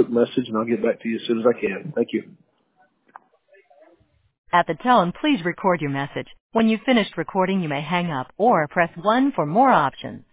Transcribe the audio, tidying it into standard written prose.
quick message, and I'll get back to you as soon as I can. Thank you. At the tone, please record your message. When you've finished recording, you may hang up or press 1 for more options.